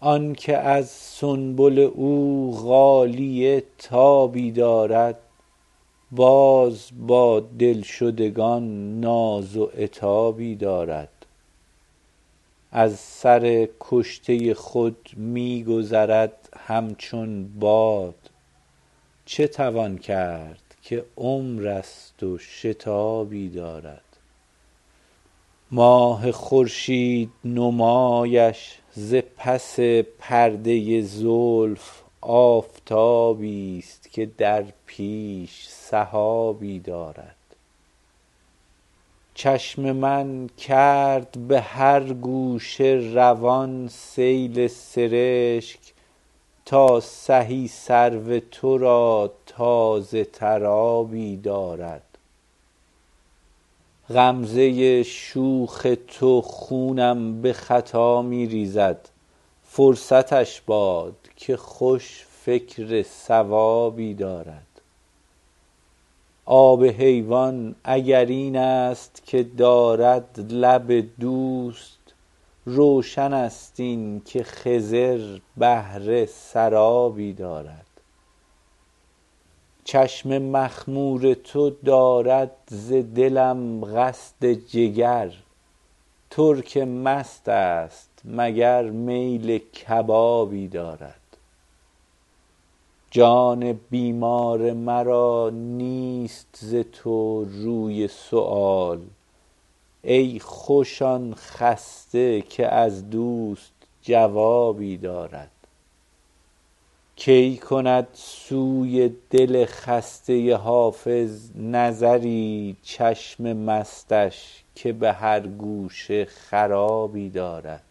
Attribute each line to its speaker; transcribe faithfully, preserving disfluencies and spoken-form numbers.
Speaker 1: آن که از سنبل او غالیه تابی دارد باز با دلشدگان ناز و عتابی دارد از سر کشته خود می گذرد همچون باد چه توان کرد که عمر است و شتابی دارد ماه خورشید نمایش ز پس پرده زلف آفتابی است که در پیش سحابی دارد چشم من کرد به هر گوشه روان سیل سرشک تا سهی سرو تو را تازه تر آبی دارد غمزه شوخ تو خونم به خطا می ریزد فرصتش باد که خوش فکر صوابی دارد آب حیوان اگر این است که دارد لب دوست روشن است این که خضر بهره سرابی دارد چشم مخمور تو دارد ز دلم قصد جگر ترک مست است مگر میل کبابی دارد جان بیمار مرا نیست ز تو روی سؤال ای خوش آن خسته که از دوست جوابی دارد کی کند سوی دل خسته حافظ نظری چشم مستش که به هر گوشه خرابی دارد